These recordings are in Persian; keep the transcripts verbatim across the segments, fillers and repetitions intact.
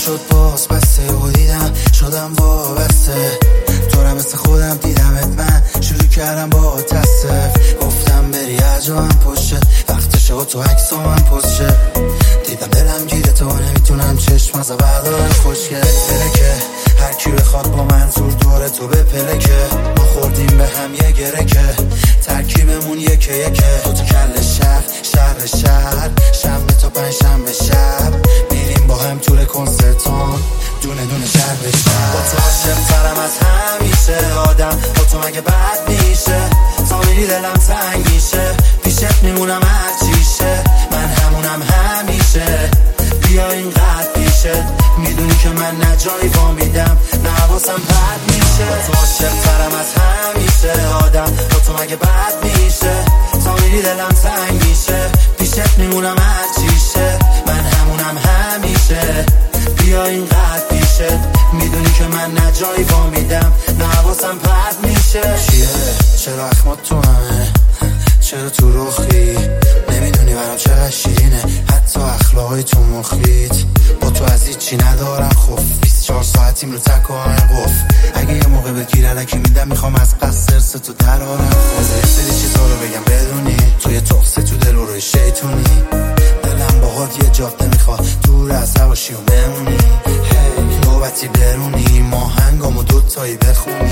شد باز بسته و دیدم شدم وابسته تو را مثل خودم دیدمت من شروع کردم با تصف گفتم بری عجبم پشت وقتشه و تو عکس و من پشت دیدم دلم گیره تو نمیتونم چشم از بردارم خوشگل پلکه هر کی بخواد با منظور دور تو به پلکه ما خوردیم به هم یه گرکه ترکیبمون یکه یکه تو تو کل شهر شهر شهر شنبه تا پنج شنبه شب میریم با هم طول کنسرتون دونه دونه شهر به شهر با تو عاشق ترم از همیشه آدم با تو مگه بد میشه تا میری دلم تنگ میشه پیشت میمونم هر چیشه من همونم همیشه بیا اینقدر پیشه میدونی که من نجایی وامیدم نواسم پرد میشه با تو عاشق ترم از همیشه آدم با تو مگه بد میشه تا میری دلم تنگ میشه پیشت میمونم هر چیشه من همونم همیشه بیا اینقدر پیشه میدونی که من نجایی وامیدم نواسم پرد میشه چیه؟ چرا اخمات تو همه؟ چرا تو رخی؟ نمیدونی برام چقدر شیرینه حتی اخلاقای تو مخیت با تو از هیچی ندارم خوف بیست و چهار ساعتیم رو تک و همه قف اگه یه موقع بگیر علکی میدم میخوام از قصد سرس تو درارم خوزه یه سری چیزا رو بگم بدونی توی تخصه تو دل و روی شیطونی دلم باهات یه جاده میخواد دور از هواشی و بمونی هی نوبتی برونی ما هنگام و دوتایی بخونی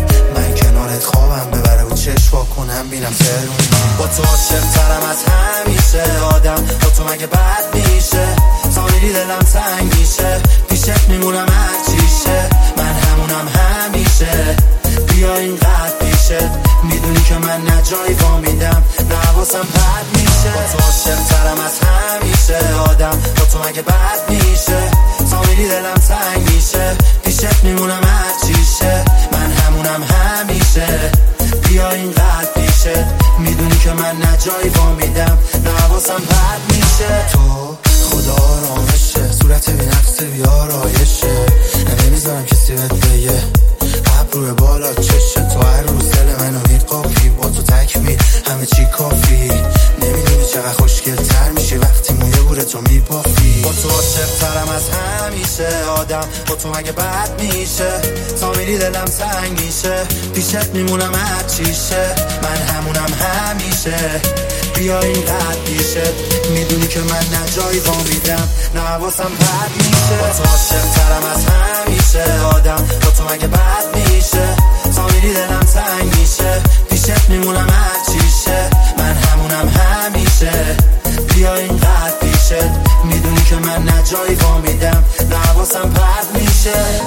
من کنارت خوابم ببره و چشوا کنم بینم ترونی با تو عاشق ترم از همیشه آدم با تو مگه بد میشه تا میری دلم تنگ میشه پیشت میمونم هر چیشه من همونم همیشه بیا اینقدر پیشه میدونی که من نجایی وامیدم نواسم پرد میشه با تو عاشق ترم از همیشه آدم با تو مگه بد میشه تا میری دلم تنگ میشه پیشت میمونم هر چیشه من همونم همیشه بیا اینقدر پیشه میدونی که من نجایی وامیدم نواسم پرد میشه تو خدا آرامشه صورت بی نقص بی آرایشه نمیذارم کسی بهت بگه ابرو بالا چشه تو هر روز دل منو میقاپی با تو تکمیل همه چی کافی نمیدونی چقدر خوشگل تر میشه وقتی موی بوره تو میبافی با تو عاشق ترم از همیشه آدم با تو مگه بد میشه تا میری دلم تنگ میشه پیشت میمونم هر چیشه من همونم همیشه بیا اینقدر پیشه میدونی که من نجایی وامیدم نواسم پرد میشه با تو عاشق ترم از همیشه آدم با تو مگه بد میشه تا میری دلم تنگ میشه پیشت میمونم هر چیشه من همونم همیشه بیا اینقدر پیشه میدونی که من نجایی وامیدم نواسم پرد میشه